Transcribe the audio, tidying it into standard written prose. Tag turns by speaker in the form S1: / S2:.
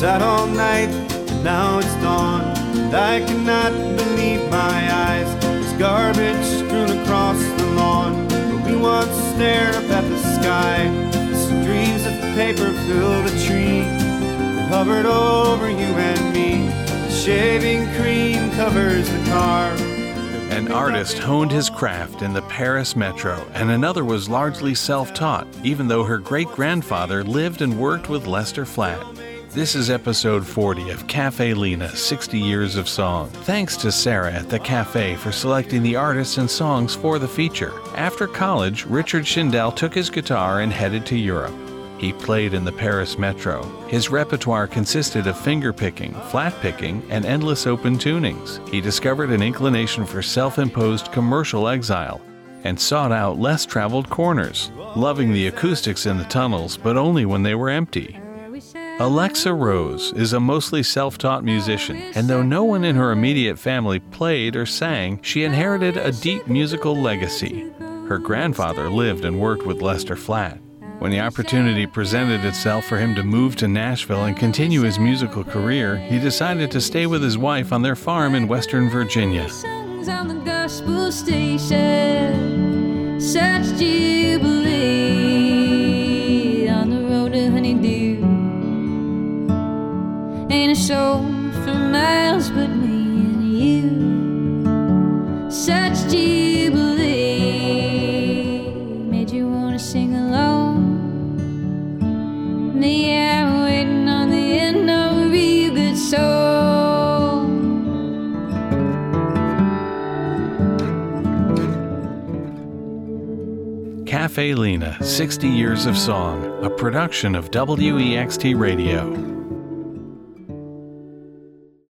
S1: sat all night, and now it's dawn, and I cannot believe my eyes. There's garbage strewn across the lawn, but we once stared up at the sky. Streams of paper filled a tree that hovered over you and me. Shaving cream covers the car.
S2: An artist honed his craft in the Paris metro, and another was largely self-taught, even though her great-grandfather lived and worked with Lester Flatt. This is episode 40 of Cafe Lena, 60 Years of Song. Thanks to Sarah at the cafe for selecting the artists and songs for the feature. After college, Richard Shindell took his guitar and headed to Europe. He played in the Paris metro. His repertoire consisted of finger-picking, flat-picking, and endless open tunings. He discovered an inclination for self-imposed commercial exile and sought out less traveled corners, loving the acoustics in the tunnels, but only when they were empty. Alexa Rose is a mostly self-taught musician, and though no one in her immediate family played or sang, she inherited a deep musical legacy. Her grandfather lived and worked with Lester Flatt. When the opportunity presented itself for him to move to Nashville and continue his musical career, he decided to stay with his wife on their farm in Western Virginia.
S3: On the gospel station, such jubilee on the road to honeydew. Ain't a soul for miles but me and you. Such jubilee made you wanna sing along. Yeah, waiting on the end of a real good song.
S2: Cafe Lena, 60 Years of Song, a production of WEXT Radio.